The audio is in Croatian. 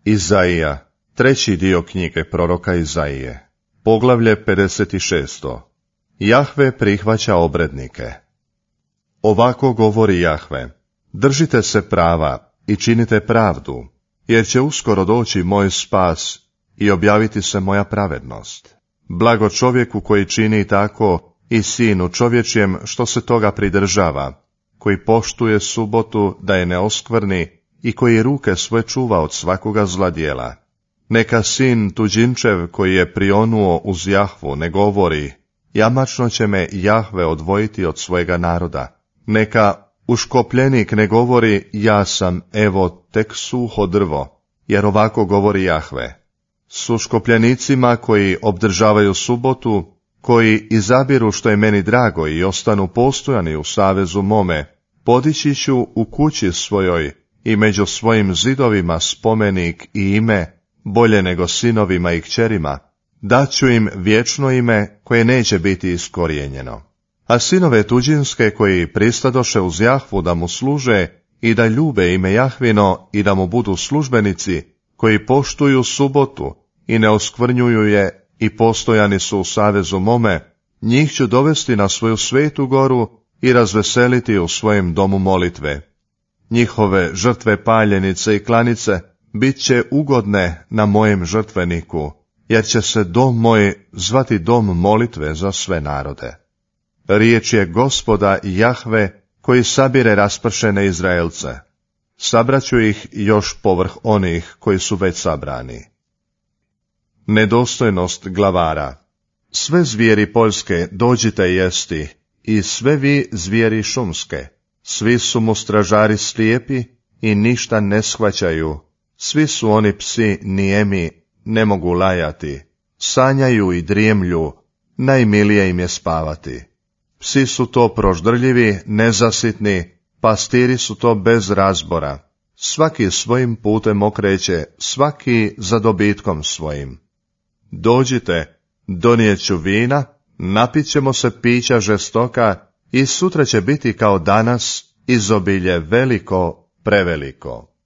Izaija, treći dio knjige proroka Izaije, poglavlje 56. Jahve prihvaća obrednike. Ovako govori Jahve: držite se prava i činite pravdu, jer će uskoro doći moj spas i objaviti se moja pravednost. Blago čovjeku koji čini tako i sinu čovječjem što se toga pridržava, koji poštuje subotu da je ne oskvrni i koji ruke svoje čuva od svakoga zla djela. Neka sin tuđinčev koji je prionuo uz Jahvu ne govori: jamačno će me Jahve odvojiti od svojega naroda. Neka uškopljenik ne govori: ja sam, evo, tek suho drvo, jer ovako govori Jahve: s uškopljenicima koji obdržavaju subotu, koji izabiru što je meni drago i ostanu postojani u savezu mome, podići ću u kući svojoj i među svojim zidovima spomenik i ime, bolje nego sinovima i kćerima, daću im vječno ime koje neće biti iskorijenjeno. A sinove tuđinske koji pristadoše uz Jahvu da mu služe i da ljube ime Jahvino i da mu budu službenici, koji poštuju subotu i ne oskvrnjuju je i postojani su u savezu mome, njih ću dovesti na svoju svetu goru i razveseliti u svojem domu molitve. Njihove žrtve paljenice i klanice bit će ugodne na mojem žrtveniku, jer će se dom moj zvati dom molitve za sve narode. Riječ je Gospoda Jahve koji sabire raspršene Izraelce. Sabraću ih još povrh onih koji su već sabrani. Nedostojnost glavara. Sve zvijeri poljske dođite jesti, i sve vi zvijeri šumske. Svi su mu stražari slijepi i ništa ne shvaćaju. Svi su oni psi nijemi, ne mogu lajati. Sanjaju i drijemlju, najmilije im je spavati. Psi su to proždrljivi, nezasitni, pastiri su to bez razbora. Svaki svojim putem okreće, svaki za dobitkom svojim. Dođite, donijet ću vina, napit ćemo se pića žestoka i sutra će biti kao danas izobilje veliko, preveliko.